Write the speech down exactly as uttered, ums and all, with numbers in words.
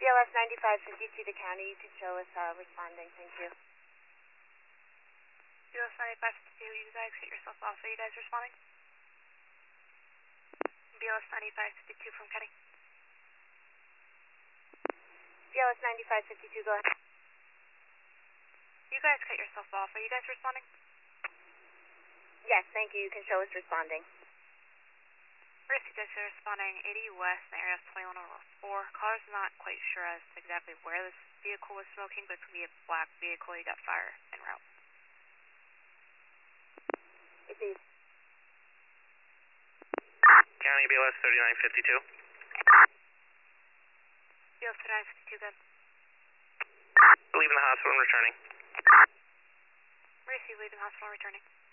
L S ninety-five fifty-two to county, you can show us uh, responding, thank you. B L S ninety-five fifty-two, you guys get yourself off. Are you guys responding? B L S ninety-five fifty-two from county. B L S ninety-five fifty-two, go ahead. You guys cut yourself off. Are you guys responding? Yes, thank you. You can show us responding. First, you guys are responding eighty west in the area of twenty-one oh four. Caller's not quite sure as to exactly where this vehicle was smoking, but it could be a black vehicle. You got fire en route. It's easy. County B L S thirty-nine fifty-two. B L S thirty-nine fifty-two, good. Leaving the hospital and returning. Where is he leaving hospital and returning?